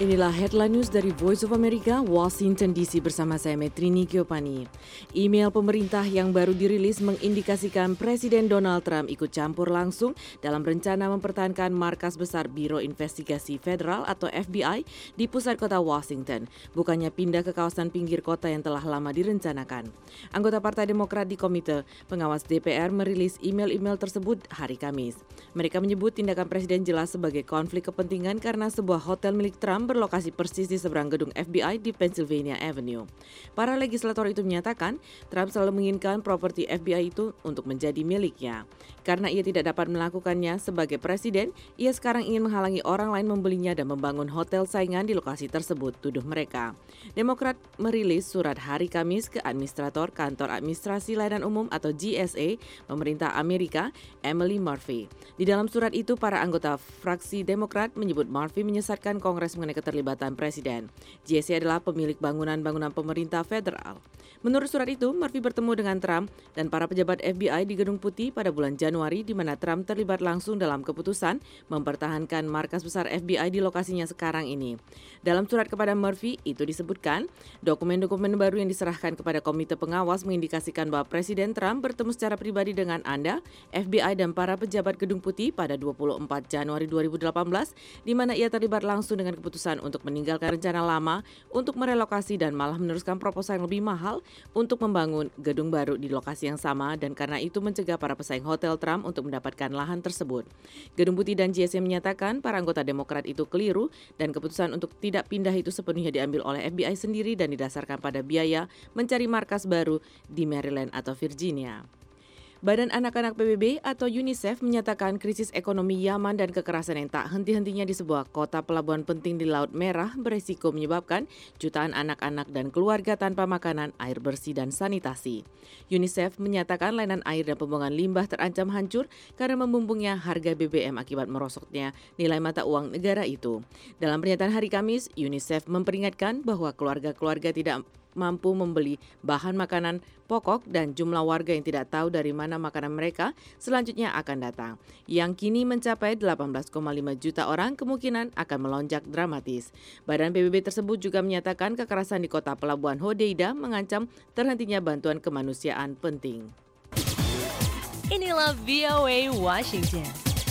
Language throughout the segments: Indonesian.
Inilah headline news dari Voice of America, Washington DC bersama saya Metrini Giopani. Email pemerintah yang baru dirilis mengindikasikan Presiden Donald Trump ikut campur langsung dalam rencana mempertahankan markas besar Biro Investigasi Federal atau FBI di pusat kota Washington, bukannya pindah ke kawasan pinggir kota yang telah lama direncanakan. Anggota Partai Demokrat di Komite Pengawas DPR merilis email-email tersebut hari Kamis. Mereka menyebut tindakan Presiden jelas sebagai konflik kepentingan karena sebuah hotel milik Trump berlokasi persis di seberang gedung FBI di Pennsylvania Avenue. Para legislator itu menyatakan Trump selalu menginginkan properti FBI itu untuk menjadi miliknya. Karena ia tidak dapat melakukannya sebagai presiden, ia sekarang ingin menghalangi orang lain membelinya dan membangun hotel saingan di lokasi tersebut, tuduh mereka. Demokrat merilis surat hari Kamis ke Administrator Kantor Administrasi Layanan Umum atau GSA pemerintah Amerika, Emily Murphy. Di dalam surat itu, para anggota fraksi Demokrat menyebut Murphy menyesatkan Kongres mengenai keterlibatan Presiden. GSA adalah pemilik bangunan-bangunan pemerintah federal. Menurut surat itu, Murphy bertemu dengan Trump dan para pejabat FBI di Gedung Putih pada bulan Januari, di mana Trump terlibat langsung dalam keputusan mempertahankan markas besar FBI di lokasinya sekarang ini. Dalam surat kepada Murphy, itu disebutkan, dokumen-dokumen baru yang diserahkan kepada Komite Pengawas mengindikasikan bahwa Presiden Trump bertemu secara pribadi dengan Anda, FBI dan para pejabat Gedung Putih pada 24 Januari 2018, di mana ia terlibat langsung dengan keputusan untuk meninggalkan rencana lama untuk merelokasi dan malah meneruskan proposal yang lebih mahal untuk membangun gedung baru di lokasi yang sama, dan karena itu mencegah para pesaing hotel Trump untuk mendapatkan lahan tersebut. Gedung Putih dan GSA menyatakan para anggota Demokrat itu keliru dan keputusan untuk tidak pindah itu sepenuhnya diambil oleh FBI sendiri dan didasarkan pada biaya mencari markas baru di Maryland atau Virginia. Badan Anak-anak PBB atau UNICEF menyatakan krisis ekonomi Yaman dan kekerasan yang tak henti-hentinya di sebuah kota pelabuhan penting di Laut Merah beresiko menyebabkan jutaan anak-anak dan keluarga tanpa makanan, air bersih, dan sanitasi. UNICEF menyatakan layanan air dan pembuangan limbah terancam hancur karena membumbungnya harga BBM akibat merosotnya nilai mata uang negara itu. Dalam pernyataan hari Kamis, UNICEF memperingatkan bahwa keluarga-keluarga tidak mampu membeli bahan makanan pokok dan jumlah warga yang tidak tahu dari mana makanan mereka selanjutnya akan datang, yang kini mencapai 18,5 juta orang, kemungkinan akan melonjak dramatis. Badan PBB tersebut juga menyatakan kekerasan di kota pelabuhan Hodeida mengancam terhentinya bantuan kemanusiaan penting. Inilah VOA Washington.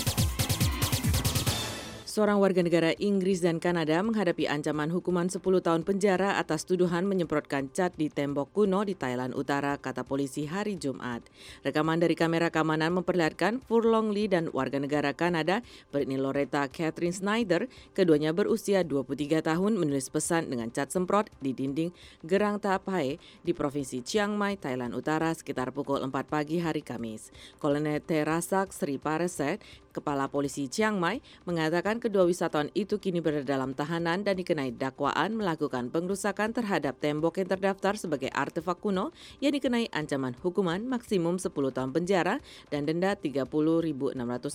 Seorang warga negara Inggris dan Kanada menghadapi ancaman hukuman 10 tahun penjara atas tuduhan menyemprotkan cat di tembok kuno di Thailand Utara, kata polisi hari Jumat. Rekaman dari kamera keamanan memperlihatkan Furlong Lee dan warga negara Kanada Brittany Loretta Catherine Snyder, keduanya berusia 23 tahun, menulis pesan dengan cat semprot di dinding Gerang Tapai di Provinsi Chiang Mai, Thailand Utara sekitar pukul 4 pagi hari Kamis. Kolonel Terasak Sri Paraset, Kepala Polisi Chiang Mai, mengatakan kedua wisatawan itu kini berada dalam tahanan dan dikenai dakwaan melakukan pengrusakan terhadap tembok yang terdaftar sebagai artefak kuno yang dikenai ancaman hukuman maksimum 10 tahun penjara dan denda $30.650.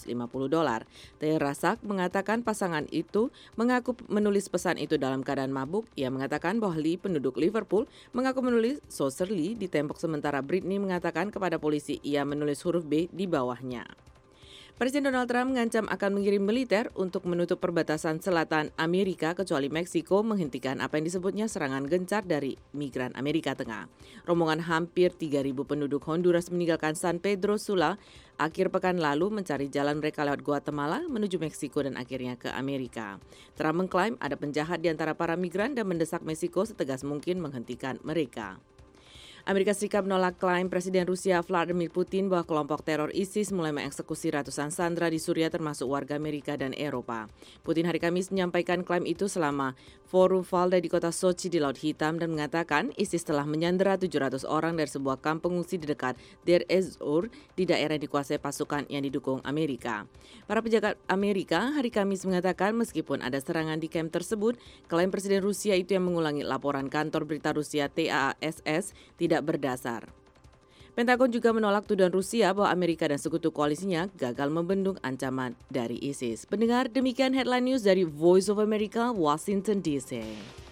Terasak mengatakan pasangan itu mengaku menulis pesan itu dalam keadaan mabuk. Ia mengatakan bahwa Lee, penduduk Liverpool, mengaku menulis Saucer Lee di tembok, sementara Brittany mengatakan kepada polisi ia menulis huruf B di bawahnya. Presiden Donald Trump mengancam akan mengirim militer untuk menutup perbatasan selatan Amerika kecuali Meksiko menghentikan apa yang disebutnya serangan gencar dari migran Amerika Tengah. Rombongan hampir 3.000 penduduk Honduras meninggalkan San Pedro Sula akhir pekan lalu mencari jalan mereka lewat Guatemala menuju Meksiko dan akhirnya ke Amerika. Trump mengklaim ada penjahat di antara para migran dan mendesak Meksiko setegas mungkin menghentikan mereka. Amerika Serikat menolak klaim Presiden Rusia Vladimir Putin bahwa kelompok teror ISIS mulai mengeksekusi ratusan sandera di Suriah termasuk warga Amerika dan Eropa. Putin hari Kamis menyampaikan klaim itu selama Forum Valda di kota Sochi di Laut Hitam dan mengatakan ISIS telah menyandera 700 orang dari sebuah kamp pengungsi di dekat Deir ez-Zor di daerah yang dikuasai pasukan yang didukung Amerika. Para pejabat Amerika hari Kamis mengatakan meskipun ada serangan di kamp tersebut, klaim Presiden Rusia itu yang mengulangi laporan kantor berita Rusia TASS tidak berdasar. Pentagon juga menolak tuduhan Rusia bahwa Amerika dan sekutu koalisinya gagal membendung ancaman dari ISIS. Pendengar, demikian headline news dari Voice of America, Washington DC.